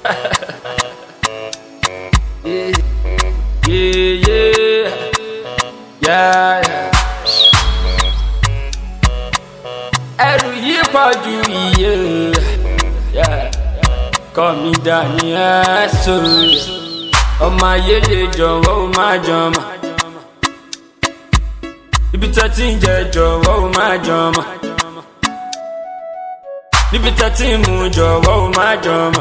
Yeah. Ẹrù yìí pọ̀ ju iye. Kọ́ mi dání ẹ̀sọ́. Ọmọ ayé lè jọ̀wọ́ ó má jọmọ. Ibi tẹ́ tí ń jẹ jọ̀wọ́ ó má jọmọ. Níbi tẹ́ tí ń mu jọ̀wọ́ ó má jọmọ.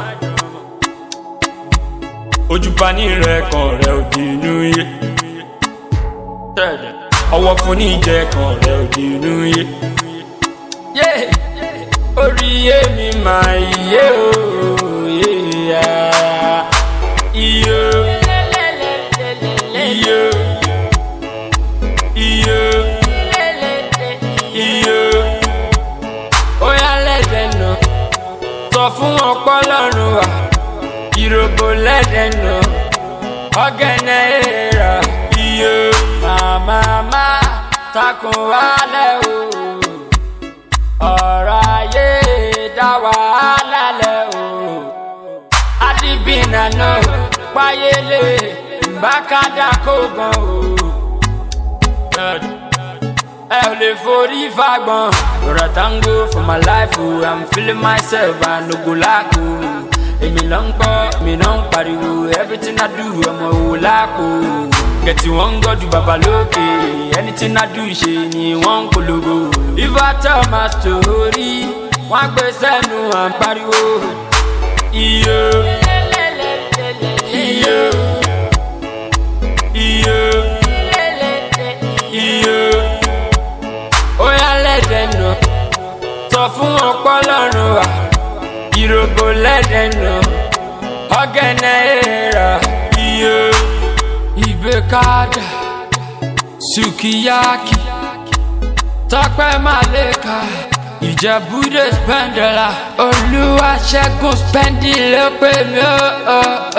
Ojú pa ní rẹ̀ kan rẹ̀ òdì inú yé. Ọwọ́ fún ní ìjẹ kan rẹ̀ òdì inú yé. Orí yé mi máa yé o. Iye. Iye. Iye. Iye. Ó yá lẹ́dẹ̀ nà. Sọ fún ọpọlọ́run wa. Ìrògbò lẹ́dẹ̀ nà. Ọ̀gẹ̀nẹ̀ èèrà. Iye. Màmá takùn wálẹ̀ o. Ọ̀rọ̀ ayé dá wàhálà lẹ̀ o. Adibina no payele mbakada kó gan o. Ẹ ò lè forí fagbọn. Lọ́ra tango for my life o. I'm feeling myself and no go lack o. Èmi ló ń gbọ́, èmi náà ń pariwo. Everything I do ọmọ òwò lápò. Gẹ̀tì wọ́n ń gọ́jú bàbá lókè. Anything I do ṣe ni wọ́n ń polówó. If I tell my story, wọ́n á gbé sẹ́nu à ń pariwo. Iye. Iye. Iye. Iye. Ó yá lẹ́dẹ̀ nà. Sọ fún ọpọlọ́run wa. Ìrògbò lẹ́dẹ̀ nà. Ọ̀gẹ̀nẹ̀ èèrà. Iye. Ìgbékadà. Sukiyaki. Tọ́pẹ́ Màlẹ́kà. Ìjẹ̀bú-Òde spẹ́ndẹ̀là. Olúwaṣẹ́gun spẹ́ndì ló pè mí o.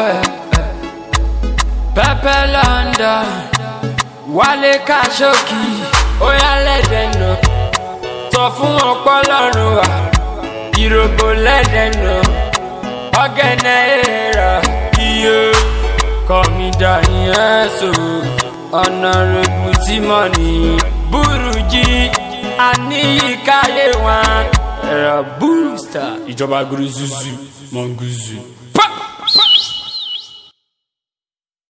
Pẹ́pẹ́ London. Wálé Kàṣókì. Ó yá lẹ́dẹ̀ nà. Sọ fún ọpọlọ́run wa. Ìrògbò lẹ́dẹ̀ nà. Ọ̀gẹ̀nẹ̀ èèrà. Iye. Kọ́ mi dání ẹ̀sọ́. Honorable Timoni. Burújí. Àníyíkáyé wọn. Ẹ̀rọ booster. Ìjọba Guruzuzu Monguzu.